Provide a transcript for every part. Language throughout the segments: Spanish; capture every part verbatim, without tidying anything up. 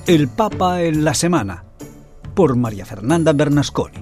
El Papa en la Semana, por María Fernanda Bernasconi.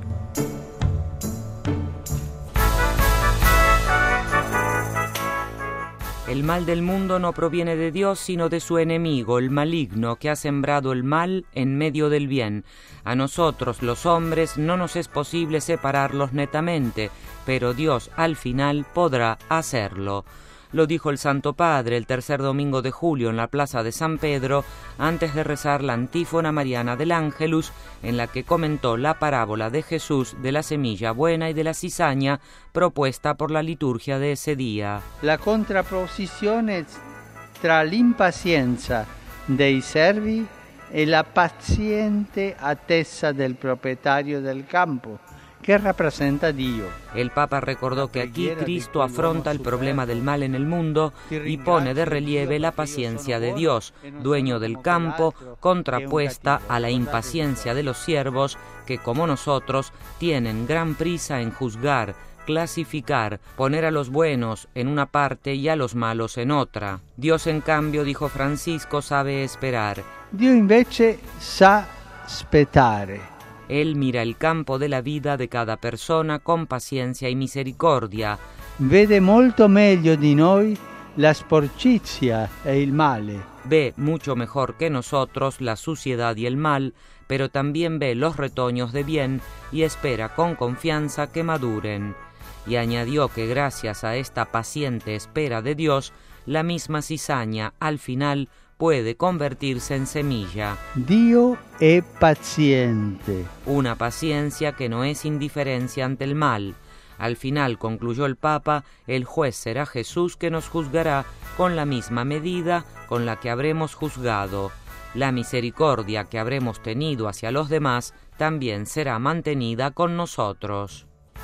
El mal del mundo no proviene de Dios, sino de su enemigo, el maligno, que ha sembrado el mal en medio del bien. A nosotros, los hombres, no nos es posible separarlos netamente, pero Dios al final podrá hacerlo. Lo dijo el Santo Padre el tercer domingo de julio en la plaza de San Pedro, antes de rezar la antífona mariana del Ángelus, en la que comentó la parábola de Jesús de la semilla buena y de la cizaña propuesta por la liturgia de ese día. La contrapposizione tra l'impazienza dei servi e la paziente attesa del proprietario del campo, que representa Dios. El Papa recordó que aquí Cristo afronta el problema del mal en el mundo y pone de relieve la paciencia de Dios, dueño del campo, contrapuesta a la impaciencia de los siervos que, como nosotros, tienen gran prisa en juzgar, clasificar, poner a los buenos en una parte y a los malos en otra. Dios, en cambio, dijo Francisco, sabe esperar. Dios invece sa aspettare. Él mira el campo de la vida de cada persona con paciencia y misericordia. Vede molto meglio di noi la sporcizia e il male. Ve mucho mejor que nosotros la suciedad y el mal, pero también ve los retoños de bien y espera con confianza que maduren. Y añadió que gracias a esta paciente espera de Dios, la misma cizaña al final puede convertirse en semilla. Dio è paziente. Una paciencia que no es indiferencia ante el mal. Al final, concluyó el Papa, el juez será Jesús, que nos juzgará con la misma medida con la que habremos juzgado. La misericordia que habremos tenido hacia los demás también será mantenida con nosotros.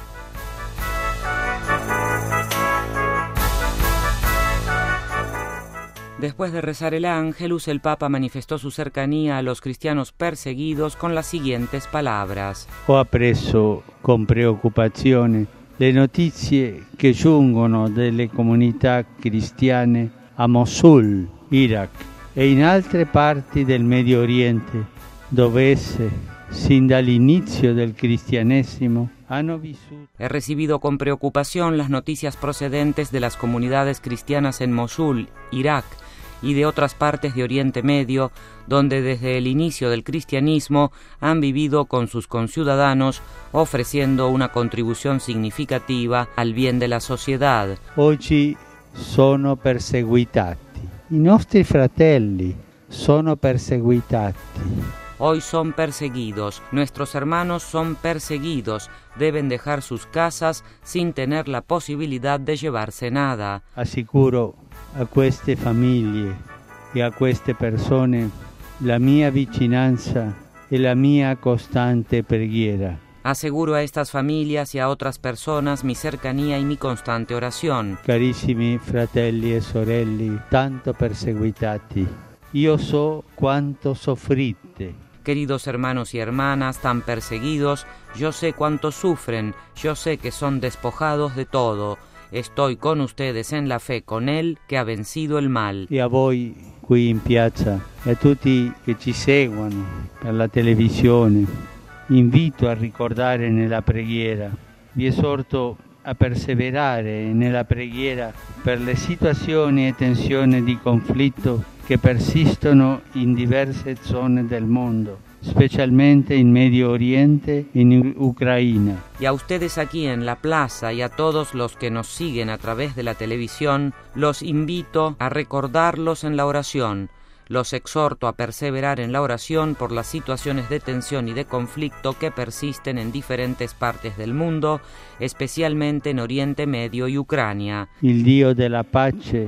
Después de rezar el Ángelus, el Papa manifestó su cercanía a los cristianos perseguidos con las siguientes palabras. Ho appreso con preoccupazione le notizie che giungono delle comunità cristiane a Mosul, Iraq, e in altre parti del Medio Oriente, dove esse, sin dall'inizio del cristianesimo, hanno vissuto. He recibido con preocupación las noticias procedentes de las comunidades cristianas en Mosul, Irak, y de otras partes de Oriente Medio, donde desde el inicio del cristianismo han vivido con sus conciudadanos, ofreciendo una contribución significativa al bien de la sociedad. Oggi sono perseguitati. I nostri fratelli sono perseguitati. Hoy son perseguidos, nuestros hermanos son perseguidos, deben dejar sus casas sin tener la posibilidad de llevarse nada. Assicuro a queste famiglie e a queste persone la mia vicinanza e la mia costante preghiera. Aseguro a estas familias y a otras personas mi cercanía y mi constante oración. Carissimi fratelli e sorelle, tanto perseguitati, io so quanto soffrite. Queridos hermanos y hermanas tan perseguidos, yo sé cuánto sufren, yo sé que son despojados de todo. Estoy con ustedes en la fe con Él que ha vencido el mal. E a voi qui in piazza e a tutti che ci seguono per la televisione, invito a ricordare nella preghiera. Vi esorto a perseverare nella preghiera per le situazioni e tensioni di conflitto che persistono in diverse zone del mondo, especialmente en Medio Oriente y en Ucrania. Y a ustedes aquí en la plaza y a todos los que nos siguen a través de la televisión, los invito a recordarlos en la oración. Los exhorto a perseverar en la oración por las situaciones de tensión y de conflicto que persisten en diferentes partes del mundo, especialmente en Oriente Medio y Ucrania. Il Dio della pace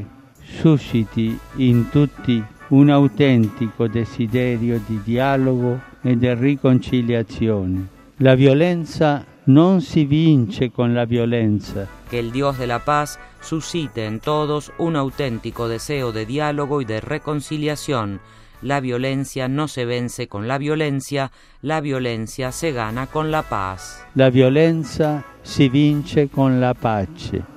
susciti in tutti un autentico desiderio di dialogo e di riconciliazione. La violenza non si vince con la violenza. Que el Dios de la paz suscite en todos un auténtico deseo de diálogo y de reconciliación. La violencia no se vence con la violencia, la violencia se gana con la paz. La violenza si vince con la pace.